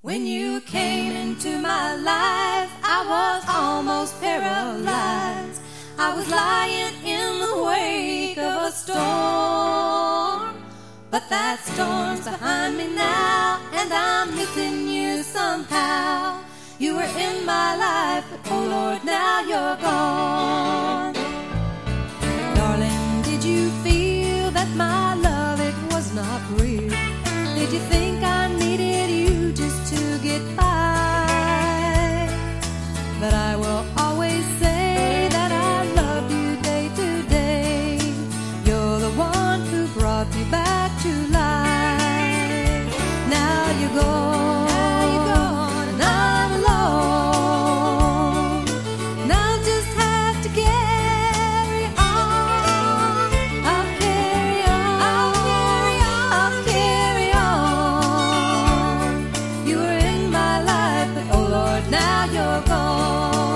When you came into my life, I was almost paralyzed. I was lying in the wake of a storm, but that storm's behind me now, and I'm missing you somehow. You were in my life, but oh Lord, now you're gone. Darling, did you feel that my love, it was not real? Did you think I needed you just to get by? But I will always say that I loved you day to day. You're the one who brought me back to life. Now you're gone, and I'm alone. And I'll just have to carry on. I'll carry on, I'll carry on. You were in my life, but oh Lord, now you're gone.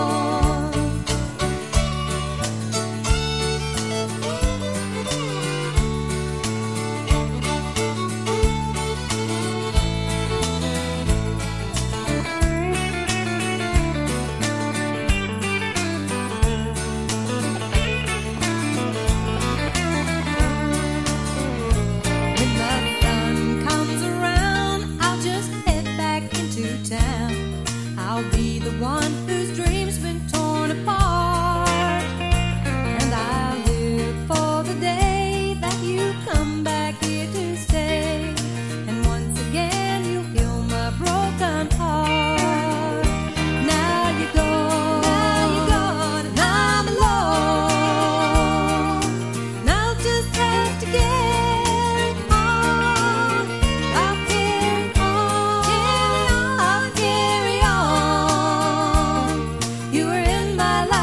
When the sun comes around, I'll just head back into town. I'll be the one whose dreams been torn apart, and I'll live for the day that you come back here to stay, and once again you'll heal my broken heart. Now you're gone, and I'm alone, and I'll just have to carry on. I'll carry on, I'll carry on. You were in my life.